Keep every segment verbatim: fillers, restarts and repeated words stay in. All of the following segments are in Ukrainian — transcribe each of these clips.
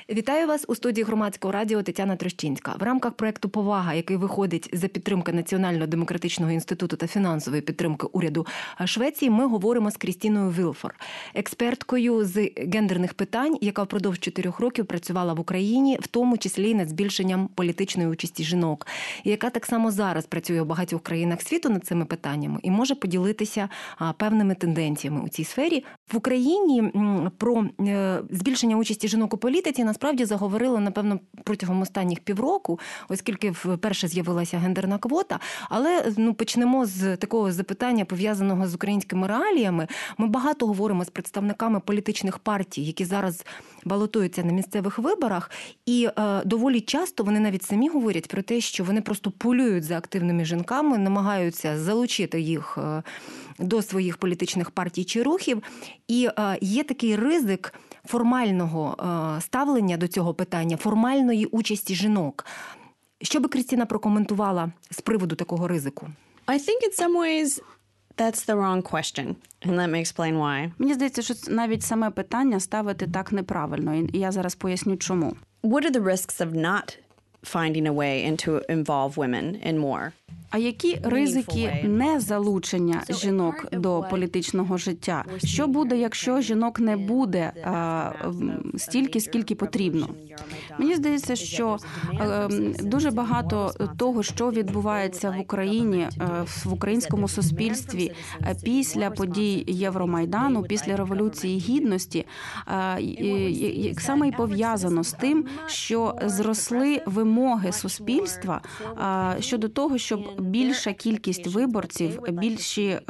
Вітаю вас у студії Громадського радіо Тетяна Трощинська. В рамках проєкту «Повага», який виходить за підтримки Національного демократичного інституту та фінансової підтримки уряду Швеції, ми говоримо з Крістіною Вілфор, експерткою з гендерних питань, яка впродовж чотирьох років працювала в Україні, в тому числі і над збільшенням політичної участі жінок, і яка так само зараз працює у багатьох країнах світу над цими питаннями і може поділитися певними тенденціями у цій сфері. В Україні про збільшення участі жінок у політиці насправді заговорили, напевно, протягом останніх півроку, оскільки вперше з'явилася гендерна квота. Але ну, почнемо з такого запитання, пов'язаного з українськими реаліями. Ми багато говоримо з представниками політичних партій, які зараз балотуються на місцевих виборах, і е, доволі часто вони навіть самі говорять про те, що вони просто полюють за активними жінками, намагаються залучити їх е, до своїх політичних партій чи рухів. І е, є такий ризик формального е, ставлення до цього питання, формальної участі жінок. Що би Крістіна прокоментувала з приводу такого ризику? I think in some ways that's the wrong question. And let me explain why. Мені здається, що навіть саме питання ставити так неправильно, і я зараз поясню чому. What are the risks of not finding a way and to involve women in more? А які ризики незалучення жінок до політичного життя? Що буде, якщо жінок не буде а, стільки, скільки потрібно? Мені здається, що а, дуже багато того, що відбувається в Україні, в українському суспільстві після подій Євромайдану, після Революції Гідності, а, і, саме і пов'язано з тим, що зросли вимоги суспільства а, щодо того, щоб більша кількість виборців, більші е,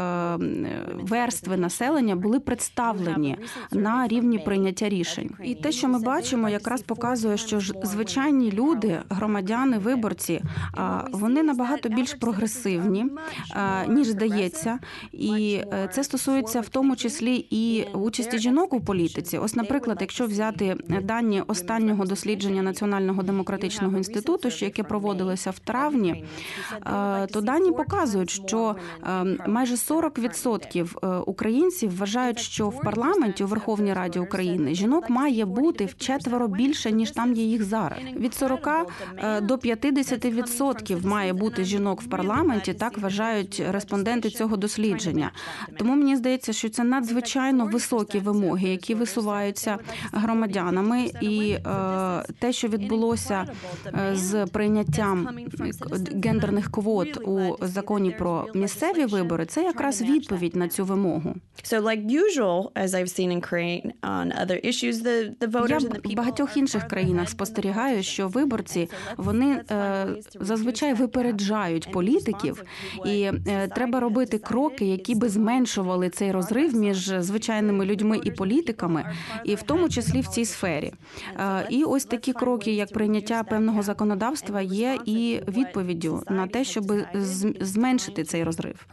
верстви населення були представлені на рівні прийняття рішень. І те, що ми бачимо, якраз показує, що ж звичайні люди, громадяни, виборці, е, вони набагато більш прогресивні, е, ніж здається. І це стосується в тому числі і участі жінок у політиці. Ось, наприклад, якщо взяти дані останнього дослідження Національного демократичного інституту, що яке проводилося в травні, е, то дані показують, що майже сорок відсотків українців вважають, що в парламенті, у Верховній Раді України, жінок має бути вчетверо більше, ніж там є їх зараз. Від сорока до п'ятдесят відсотків має бути жінок в парламенті, так вважають респонденти цього дослідження. Тому мені здається, що це надзвичайно високі вимоги, які висуваються громадянами, і те, що відбулося з прийняттям гендерних квот у законі про місцеві вибори, це якраз відповідь на цю вимогу. So like usual, as I've seen in Ukraine on other issues, the the voters and the people. Я в багатьох інших країнах спостерігаю, що виборці, вони е, зазвичай випереджають політиків, і е, треба робити кроки, які би зменшували цей розрив між звичайними людьми і політиками, і в тому числі в цій сфері. Е, і ось такі кроки, як прийняття певного законодавства, є і відповіддю на те, щоб зменшити цей розрив.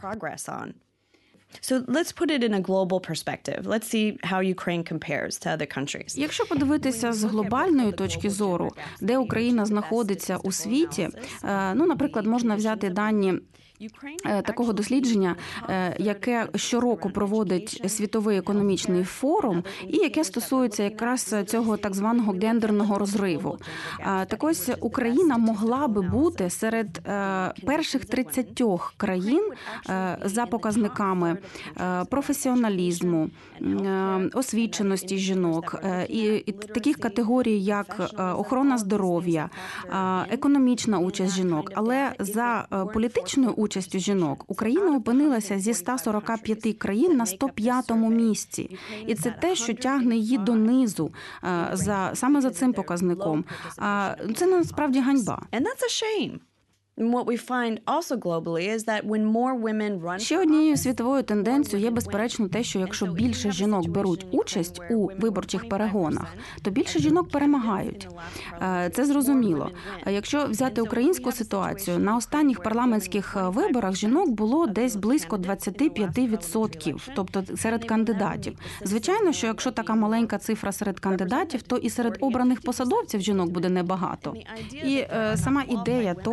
So let's put it in a global perspective. Let's see how Ukraine compares to other countries. Якщо подивитися з глобальної точки зору, де Україна знаходиться у світі, ну, наприклад, можна взяти дані такого дослідження, яке щороку проводить Світовий економічний форум і яке стосується якраз цього так званого гендерного розриву. Так ось Україна могла би бути серед перших тридцятьох країн за показниками професіоналізму, освіченості жінок і таких категорій, як охорона здоров'я, економічна участь жінок, але за політичною участю участю жінок Україна опинилася зі ста сорока п'яти країн на сто п'ятому місці. І це те, що тягне її донизу за, саме за цим показником. Це насправді ганьба. And that's a shame. What we find also globally is that when more women run. Ще однією світовою тенденцією є, безперечно, те, що якщо більше жінок беруть участь у виборчих перегонах, то більше жінок перемагають. Це зрозуміло. Якщо взяти українську ситуацію, на останніх парламентських виборах жінок було десь близько двадцять п'ять відсотків, тобто серед кандидатів. Звичайно, що якщо така маленька цифра серед кандидатів, то і серед обраних посадовців жінок буде небагато. І е, сама ідея того, що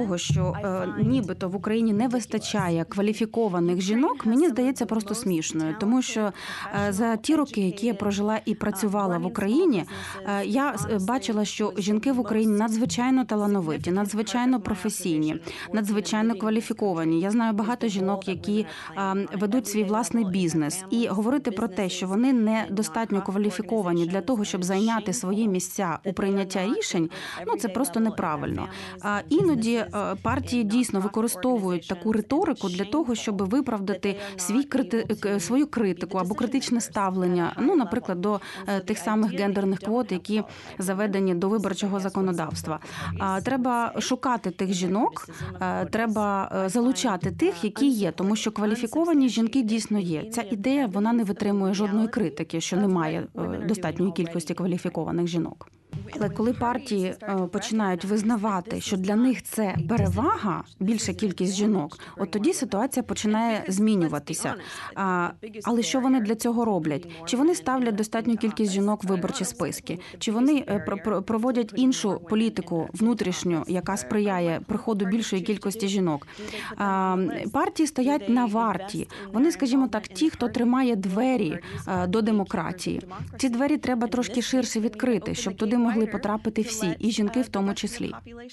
що е, нібито в Україні не вистачає кваліфікованих жінок, мені здається просто смішною. Тому що е, за ті роки, які я прожила і працювала в Україні, е, я бачила, що жінки в Україні надзвичайно талановиті, надзвичайно професійні, надзвичайно кваліфіковані. Я знаю багато жінок, які е, ведуть свій власний бізнес. І говорити про те, що вони недостатньо кваліфіковані для того, щоб зайняти свої місця у прийняття рішень, ну це просто неправильно. А іноді партії дійсно використовують таку риторику для того, щоб виправдати свій крити... свою критику або критичне ставлення, ну, наприклад, до тих самих гендерних квот, які заведені до виборчого законодавства. А треба шукати тих жінок, треба залучати тих, які є, тому що кваліфіковані жінки дійсно є. Ця ідея, вона не витримує жодної критики, що немає достатньої кількості кваліфікованих жінок. Але коли партії починають визнавати, що для них це перевага, більша кількість жінок, от тоді ситуація починає змінюватися. Але що вони для цього роблять? Чи вони ставлять достатню кількість жінок в виборчі списки? Чи вони проводять іншу політику внутрішню, яка сприяє приходу більшої кількості жінок? Партії стоять на варті. Вони, скажімо так, ті, хто тримає двері до демократії. Ці двері треба трошки ширше відкрити, щоб туди могли потрапити всі, і жінки в тому числі.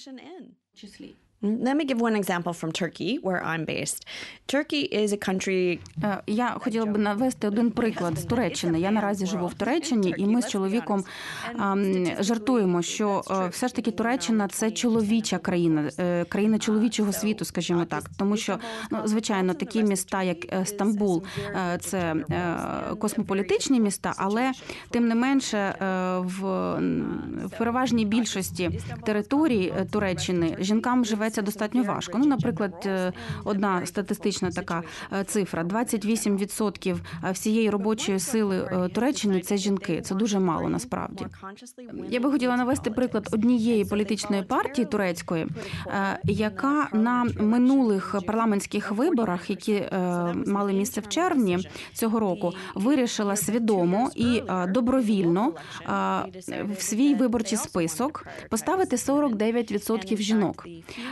Let me give one example from Turkey, where I'm based. Turkey is a country... Я хотіла б навести один приклад з Туреччини. Я наразі живу в Туреччині, і ми з чоловіком жартуємо, що все ж таки Туреччина – це чоловіча країна, країна чоловічого світу, скажімо так. Тому що, ну, звичайно, такі міста, як Стамбул, це космополітичні міста, але, тим не менше, в, в переважній більшості територій Туреччини жінкам живеться достатньо важко. Ну, наприклад, одна статистична така цифра – двадцять вісім відсотків всієї робочої сили Туреччини – це жінки. Це дуже мало, насправді. Я би хотіла навести приклад однієї політичної партії турецької, яка на минулих парламентських виборах, які мали місце в червні цього року, вирішила свідомо і добровільно в свій виборчий список поставити сорок дев'ять відсотків жінок.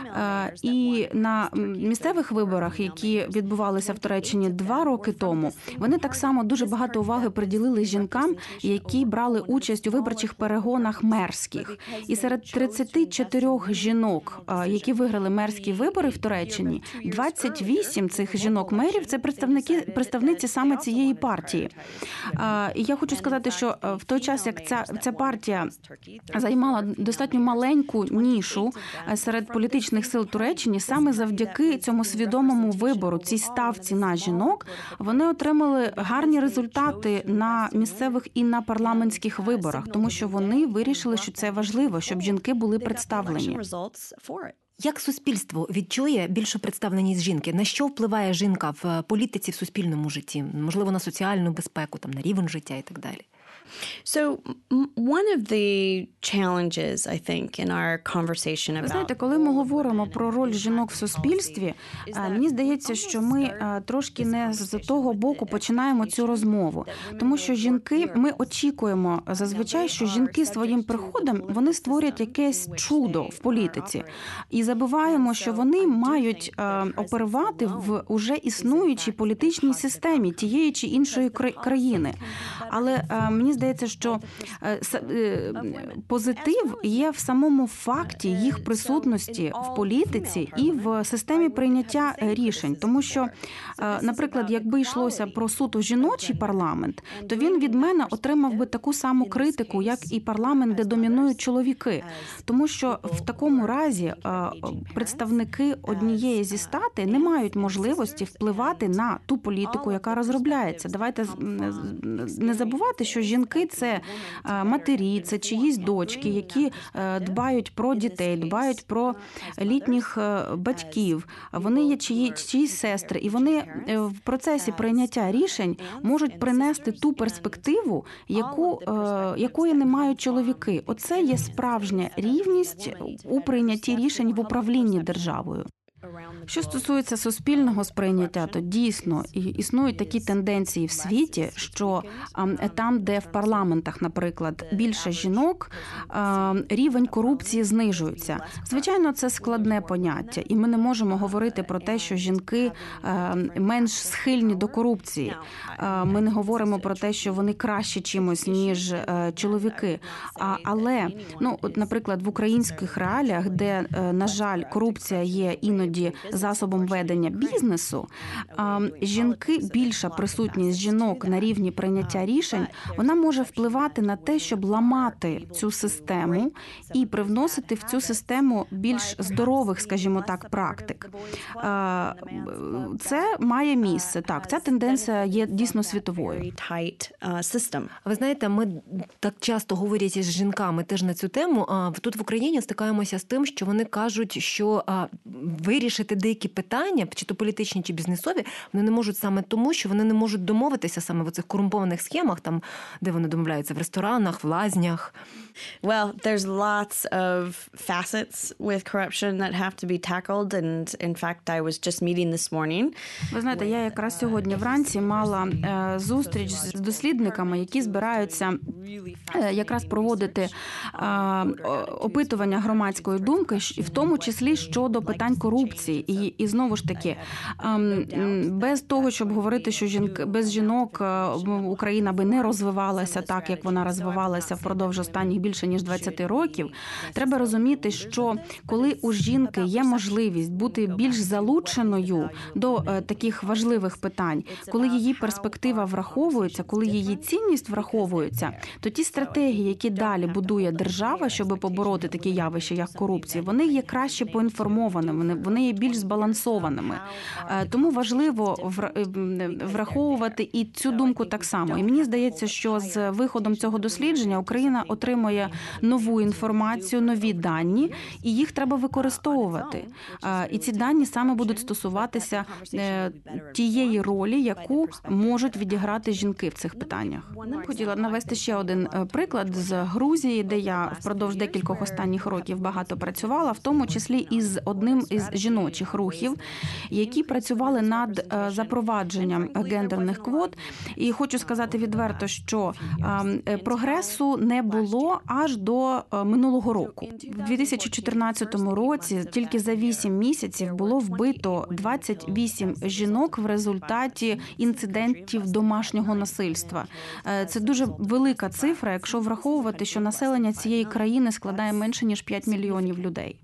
І на місцевих виборах, які відбувалися в Туреччині два роки тому, вони так само дуже багато уваги приділили жінкам, які брали участь у виборчих перегонах мерських. І серед тридцять чотири жінок, які виграли мерські вибори в Туреччині, двадцять вісім цих жінок-мерів – це представники, представниці саме цієї партії. І я хочу сказати, що в той час, як ця, ця партія займала достатньо маленьку нішу серед політичних сил Туреччини, саме завдяки цьому свідомому вибору, цій ставці на жінок, вони отримали гарні результати на місцевих і на парламентських виборах, тому що вони вирішили, що це важливо, щоб жінки були представлені. Як суспільство відчує більшу представленість жінки? На що впливає жінка в політиці, в суспільному житті? Можливо, на соціальну безпеку, там, на рівень життя і так далі? So one of the challenges, I think, in our conversation about... Ви знаєте, коли ми говоримо про роль жінок в суспільстві, мені здається, що ми трошки не з того боку починаємо цю розмову. Тому що жінки, ми очікуємо зазвичай, що жінки своїм приходом, вони створять якесь чудо в політиці. І забуваємо, що вони мають оперувати в уже існуючій політичній системі тієї чи іншої країни. Але мені здається, що позитив є в самому факті їх присутності в політиці і в системі прийняття рішень. Тому що, наприклад, якби йшлося про суто жіночий парламент, то він від мене отримав би таку саму критику, як і парламент, де домінують чоловіки. Тому що в такому разі представники однієї зі статей не мають можливості впливати на ту політику, яка розробляється. Давайте не забувати, що жінки – це матері, це чиїсь дочки, які дбають про дітей, дбають про літніх батьків. Вони є чиї, чиїсь сестри, і вони в процесі прийняття рішень можуть принести ту перспективу, яку, якої не мають чоловіки. Оце є справжня рівність у прийнятті рішень в управлінні державою. Що стосується суспільного сприйняття, то дійсно існують такі тенденції в світі, що там, де в парламентах, наприклад, більше жінок, рівень корупції знижується. Звичайно, це складне поняття, і ми не можемо говорити про те, що жінки менш схильні до корупції. Ми не говоримо про те, що вони краще чимось, ніж чоловіки. Але, ну, от, наприклад, в українських реаліях, де, на жаль, корупція є іноді засобом ведення бізнесу, жінки, більша присутність жінок на рівні прийняття рішень, вона може впливати на те, щоб ламати цю систему і привносити в цю систему більш здорових, скажімо так, практик. Це має місце. Так, ця тенденція є дійсно світовою. Ви знаєте, ми так часто говорять із жінками теж на цю тему. Тут в Україні стикаємося з тим, що вони кажуть, що вирішити деякі питання, чи то політичні, чи бізнесові, вони не можуть саме тому, що вони не можуть домовитися саме в цих корумпованих схемах, там, де вони домовляються в ресторанах, в лазнях. Well, there's lots of facets with corruption that have to be tackled, and in fact, I was just meeting this morning. Ви знаєте, я якраз сьогодні вранці мала зустріч з дослідниками, які збираються якраз проводити опитування громадської думки, в тому числі щодо питань корупції. І, і знову ж таки, без того, щоб говорити, що жінки, без жінок Україна би не розвивалася так, як вона розвивалася впродовж останніх більше ніж двадцять років, треба розуміти, що коли у жінки є можливість бути більш залученою до таких важливих питань, коли її перспектива враховується, коли її цінність враховується, то ті стратегії, які далі будує держава, щоб побороти такі явища, як корупція, вони є краще поінформованими, вони є більш збалансованими. Тому важливо враховувати і цю думку так само. І мені здається, що з виходом цього дослідження Україна отримує нову інформацію, нові дані, і їх треба використовувати. І ці дані саме будуть стосуватися тієї ролі, яку можуть відіграти жінки в цих питаннях. Хотіла навести ще один приклад з Грузії, де я впродовж декількох останніх років багато працювала, в тому числі із одним із жіночих рухів, які працювали над запровадженням гендерних квот. І хочу сказати відверто, що прогресу не було аж до минулого року. В дві тисячі чотирнадцятому році тільки за вісім місяців було вбито двадцять вісім жінок в результаті інцидентів домашнього насильства. Це дуже велика цифра, якщо враховувати, що населення цієї країни складає менше, ніж п'ять мільйонів людей.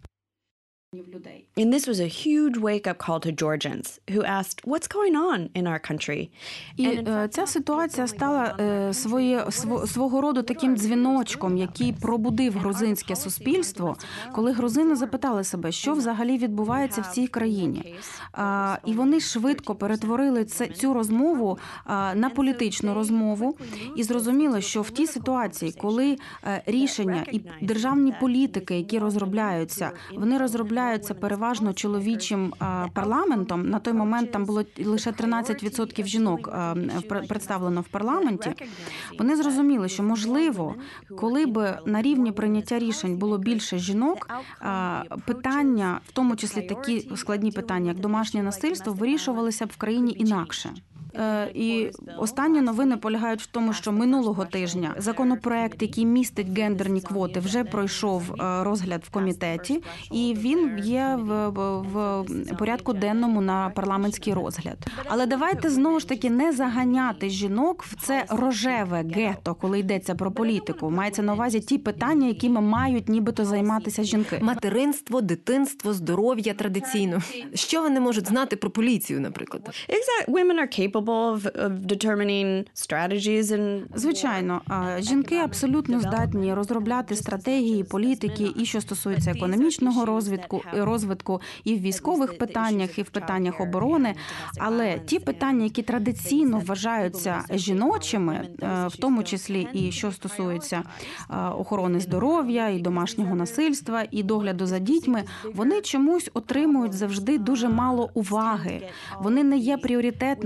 And this was a huge wake-up call to Georgians who asked, what's going on in our country? І ця ситуація стала своє, свого роду таким дзвіночком, який пробудив грузинське суспільство, коли грузини запитали себе, що взагалі відбувається в цій країні. І вони швидко перетворили цю розмову на політичну розмову і зрозуміли, що в тій ситуації, коли рішення і державні політики, які розробляються, вони розробляються переважно чоловічим парламентом. На той момент там було лише тринадцять відсотків жінок представлено в парламенті. Вони зрозуміли, що, можливо, коли б на рівні прийняття рішень було більше жінок, питання, в тому числі такі складні питання, як домашнє насильство, вирішувалися б в країні інакше. І останні новини полягають в тому, що минулого тижня законопроект, який містить гендерні квоти, вже пройшов розгляд в комітеті, і він є в, в порядку денному на парламентський розгляд. Але давайте знову ж таки не заганяти жінок в це рожеве гетто, коли йдеться про політику. Мається на увазі ті питання, якими мають нібито займатися жінки. Материнство, дитинство, здоров'я традиційно. Що вони можуть знати про поліцію, наприклад? Exactly. Women are capable of determining strategies and... Звичайно, жінки абсолютно здатні розробляти стратегії, політики, і що стосується економічного розвитку, розвитку і в військових питаннях, і в питаннях оборони. Але ті питання, які традиційно вважаються жіночими, в тому числі і що стосується охорони здоров'я, і домашнього насильства, і догляду за дітьми, вони чомусь отримують завжди дуже мало уваги. Вони не є пріоритетними в порівнянні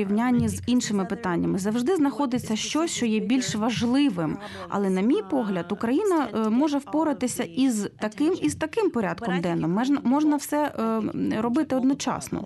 порівнянні з іншими питаннями. Завжди знаходиться щось, що є більш важливим. Але, на мій погляд, Україна може впоратися із таким, і з таким порядком денним. Можна, можна все робити одночасно.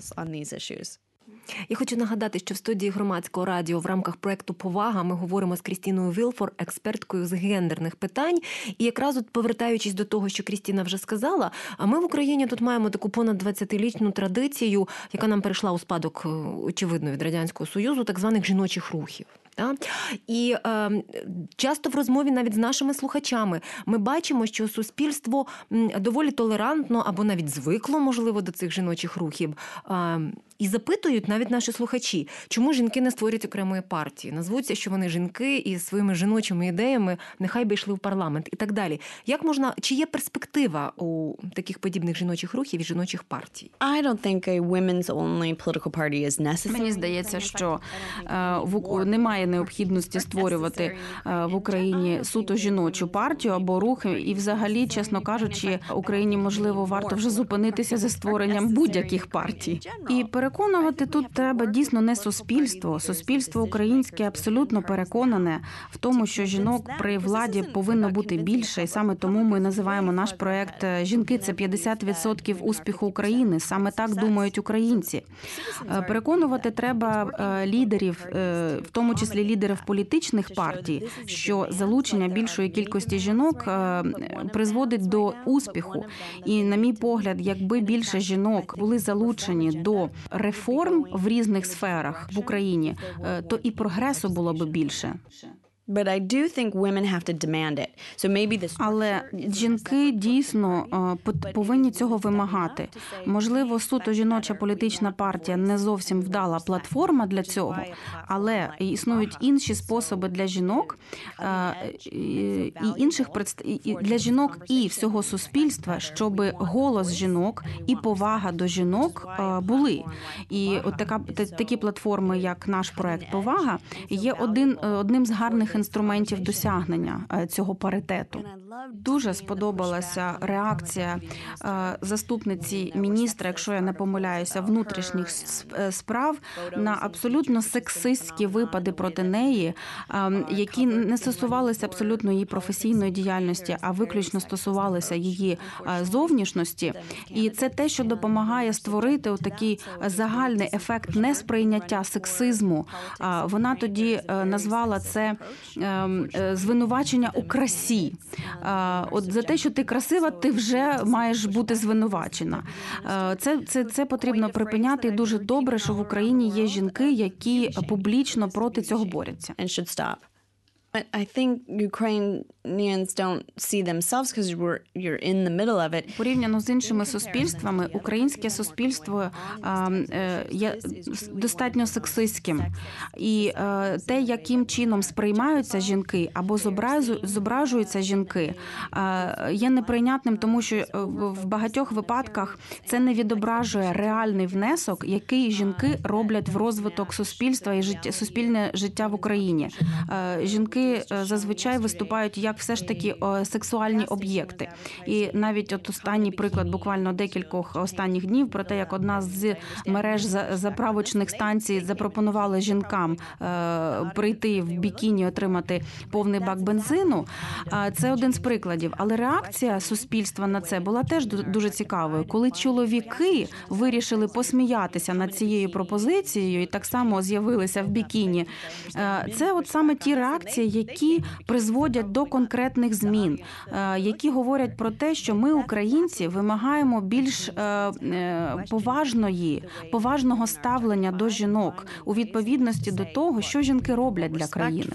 Я хочу нагадати, що в студії Громадського радіо в рамках проекту «Повага» ми говоримо з Крістіною Вілфор, експерткою з гендерних питань. І якраз от повертаючись до того, що Крістіна вже сказала, а ми в Україні тут маємо таку понад двадцятилітню традицію, яка нам перейшла у спадок, очевидно, від Радянського Союзу, так званих жіночих рухів. І е, часто в розмові навіть з нашими слухачами ми бачимо, що суспільство доволі толерантно або навіть звикло, можливо, до цих жіночих рухів. Е, і запитують навіть наші слухачі, чому жінки не створюють окремої партії. Назвуться, що вони жінки і своїми жіночими ідеями нехай би йшли в парламент і так далі. Як можна, чи є перспектива у таких подібних жіночих рухів і жіночих партій? I don't think a women's only political party is necessary. Мені здається, що е, в, немає необхідності створювати е, в Україні суто жіночу партію або рухи. І взагалі, чесно кажучи, Україні, можливо, варто вже зупинитися за створенням будь-яких партій. І переконувати тут треба дійсно не суспільство. Суспільство українське абсолютно переконане в тому, що жінок при владі повинно бути більше. І саме тому ми називаємо наш проект «Жінки – це п'ятдесят відсотків успіху України». Саме так думають українці. Переконувати треба лідерів, в тому числі лідерів політичних партій, що залучення більшої кількості жінок призводить до успіху. І, на мій погляд, якби більше жінок були залучені до реформ в різних сферах в Україні, то і прогресу було б більше. But I do think women have to demand it. So maybe this... Але жінки дійсно повинні цього вимагати. Можливо, суто жіноча політична партія не зовсім вдала платформа для цього, але існують інші способи для жінок і інших для жінок і всього суспільства, щоб голос жінок і повага до жінок були. І от така такі платформи, як наш проект «Повага», є один одним з гарних інструментів досягнення цього паритету. Дуже сподобалася реакція заступниці міністра, якщо я не помиляюся, внутрішніх справ на абсолютно сексистські випади проти неї, які не стосувалися абсолютно її професійної діяльності, а виключно стосувалися її зовнішності. І це те, що допомагає створити такий загальний ефект несприйняття сексизму. Вона тоді назвала це звинувачення у красі. От за те, що ти красива, ти вже маєш бути звинувачена. Це, це, це потрібно припиняти, і дуже добре, що в Україні є жінки, які публічно проти цього борються. I think Ukrainians don't see themselves because we're you're in the middle of it. Порівняно з іншими суспільствами, українське суспільство а, є достатньо сексистським. І а, те, яким чином сприймаються жінки або зображуються жінки, а, є неприйнятним, тому що в багатьох випадках це не відображує реальний внесок, який жінки роблять в розвиток суспільства і життя, суспільне життя в Україні. А, жінки зазвичай виступають як все ж таки сексуальні об'єкти. І навіть от останній приклад буквально декількох останніх днів про те, як одна з мереж заправочних станцій запропонувала жінкам прийти в бікіні, отримати повний бак бензину. Це один з прикладів. Але реакція суспільства на це була теж дуже цікавою. Коли чоловіки вирішили посміятися над цією пропозицією і так само з'явилися в бікіні, це от саме ті реакції, які призводять до конкретних змін, які говорять про те, що ми, українці, вимагаємо більш поважної, поважного ставлення до жінок у відповідності до того, що жінки роблять для країни.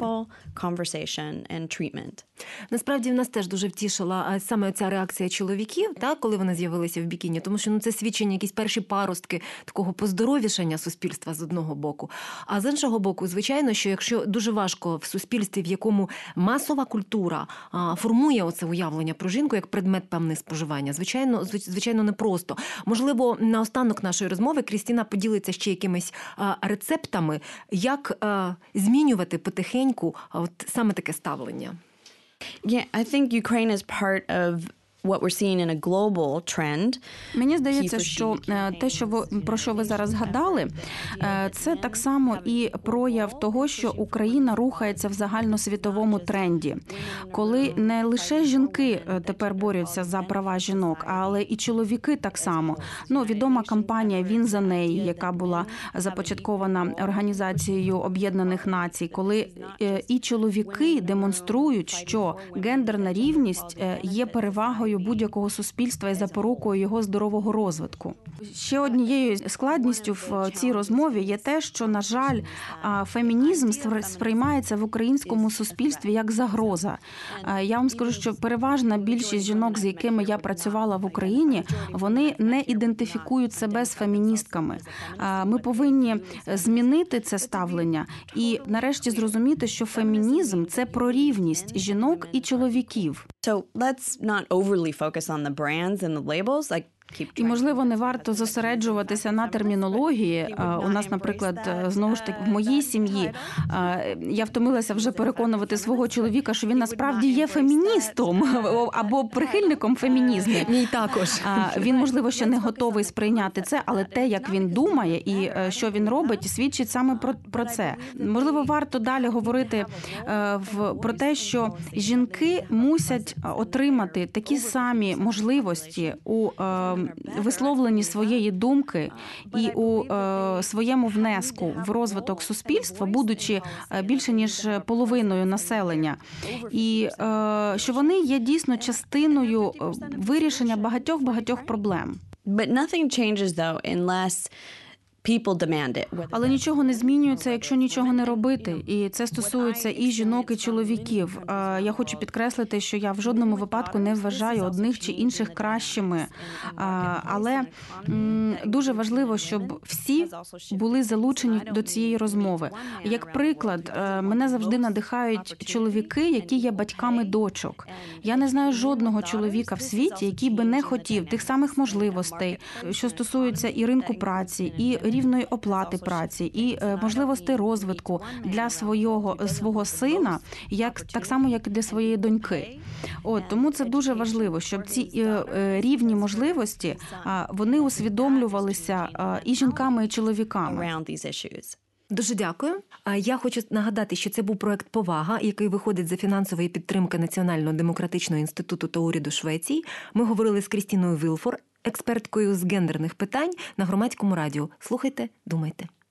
Насправді, в нас теж дуже втішила саме ця реакція чоловіків, так, коли вони з'явилися в бікіні, тому що ну, це свідчення, якісь перші паростки такого поздоровішання суспільства з одного боку. А з іншого боку, звичайно, що якщо дуже важко в суспільстві, в якому масова культура а, формує оце уявлення про жінку як предмет певних споживання, звичайно, звичайно, непросто. Можливо, наостанок нашої розмови Крістіна поділиться ще якимись а, рецептами, як а, змінювати потихеньку а, от саме таке ставлення. Yeah, I think Ukraine is part of what we're seeing in a global trend. Мені здається, що те, що ви, про що ви зараз згадали, це так само і прояв того, що Україна рухається в загальносвітовому тренді, коли не лише жінки тепер борються за права жінок, але і чоловіки так само. Ну, відома кампанія «Він за неї», яка була започаткована Організацією Об'єднаних Націй, коли і чоловіки демонструють, що гендерна рівність є перевагою будь-якого суспільства і запорукою його здорового розвитку. Ще однією складністю в цій розмові є те, що, на жаль, фемінізм сприймається в українському суспільстві як загроза. Я вам скажу, що переважна більшість жінок, з якими я працювала в Україні, вони не ідентифікують себе з феміністками. Ми повинні змінити це ставлення і нарешті зрозуміти, що фемінізм – це про рівність жінок і чоловіків. So let's not overly focus on the brands and the labels. Like, і, можливо, не варто зосереджуватися на термінології. У нас, наприклад, знову ж таки, в моїй сім'ї я втомилася вже переконувати свого чоловіка, що він насправді є феміністом або прихильником фемінізму. Мій також. Він, можливо, ще не готовий сприйняти це, але те, як він думає і що він робить, свідчить саме про, про це. Можливо, варто далі говорити в, про те, що жінки мусять отримати такі самі можливості у висловленні своєї думки і у е, своєму внеску в розвиток суспільства, будучи більше ніж половиною населення. І е, що вони є дійсно частиною вирішення багатьох-багатьох проблем. But nothing changes though unless people demand it. Але нічого не змінюється, якщо нічого не робити. І це стосується і жінок, і чоловіків. Я хочу підкреслити, що я в жодному випадку не вважаю одних чи інших кращими. Але дуже важливо, щоб всі були залучені до цієї розмови. Як приклад, мене завжди надихають чоловіки, які є батьками дочок. Я не знаю жодного чоловіка в світі, який би не хотів тих самих можливостей, що стосуються і ринку праці, і рівної оплати праці, і можливостей розвитку для свого, свого сина, як, так само, як і для своєї доньки. От, тому це дуже важливо, щоб ці рівні можливості, вони усвідомлювалися і жінками, і чоловіками. Дуже дякую. Я хочу нагадати, що це був проект «Повага», який виходить за фінансової підтримки Національного демократичного інституту та уряду Швеції. Ми говорили з Крістіною Вілфор, експерткою з гендерних питань на Громадському радіо. Слухайте, думайте.